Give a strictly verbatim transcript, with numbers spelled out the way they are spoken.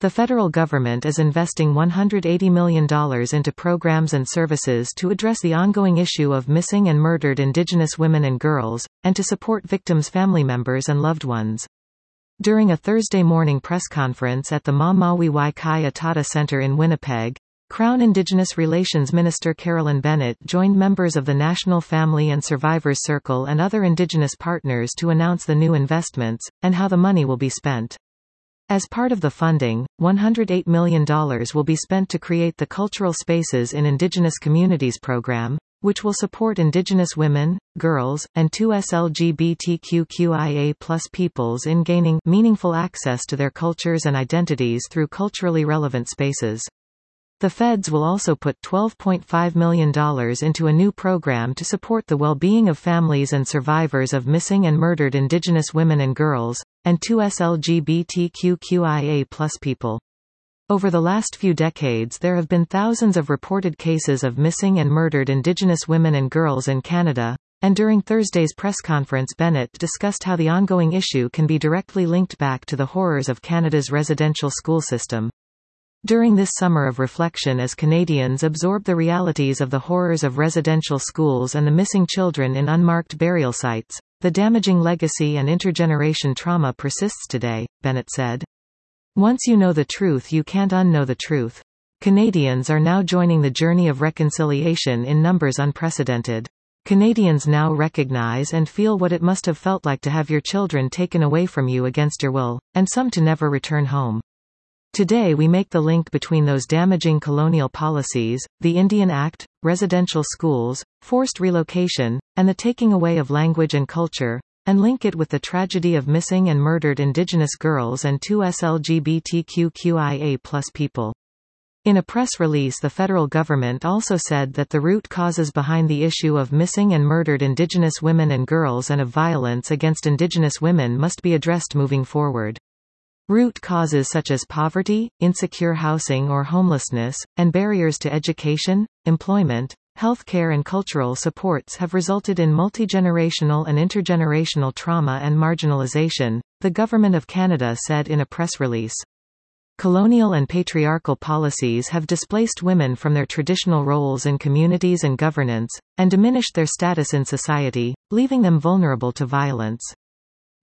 The federal government is investing one hundred eighty million dollars into programs and services to address the ongoing issue of missing and murdered Indigenous women and girls, and to support victims' family members and loved ones. During a Thursday morning press conference at the Mamawi Kai Atata Center in Winnipeg, Crown Indigenous Relations Minister Carolyn Bennett joined members of the National Family and Survivors Circle and other Indigenous partners to announce the new investments, and how the money will be spent. As part of the funding, one hundred eight million dollars will be spent to create the Cultural Spaces in Indigenous Communities program, which will support Indigenous women, girls, and two L G B T Q I A plus peoples in gaining meaningful access to their cultures and identities through culturally relevant spaces. The feds will also put twelve point five million dollars into a new program to support the well-being of families and survivors of missing and murdered Indigenous women and girls, and two L G B T Q I A plus people. Over the last few decades there have been thousands of reported cases of missing and murdered Indigenous women and girls in Canada, and during Thursday's press conference Bennett discussed how the ongoing issue can be directly linked back to the horrors of Canada's residential school system. During this summer of reflection as Canadians absorb the realities of the horrors of residential schools and the missing children in unmarked burial sites, the damaging legacy and intergeneration trauma persists today, Bennett said. Once you know the truth you can't unknow the truth. Canadians are now joining the journey of reconciliation in numbers unprecedented. Canadians now recognize and feel what it must have felt like to have your children taken away from you against your will, and some to never return home. Today we make the link between those damaging colonial policies, the Indian Act, residential schools, forced relocation, and the taking away of language and culture, and link it with the tragedy of missing and murdered Indigenous girls and two L G B T Q I A plus people. In a press release the federal government also said that the root causes behind the issue of missing and murdered Indigenous women and girls and of violence against Indigenous women must be addressed moving forward. Root causes such as poverty, insecure housing or homelessness, and barriers to education, employment, healthcare and cultural supports have resulted in multi-generational and intergenerational trauma and marginalization, the Government of Canada said in a press release. Colonial and patriarchal policies have displaced women from their traditional roles in communities and governance, and diminished their status in society, leaving them vulnerable to violence.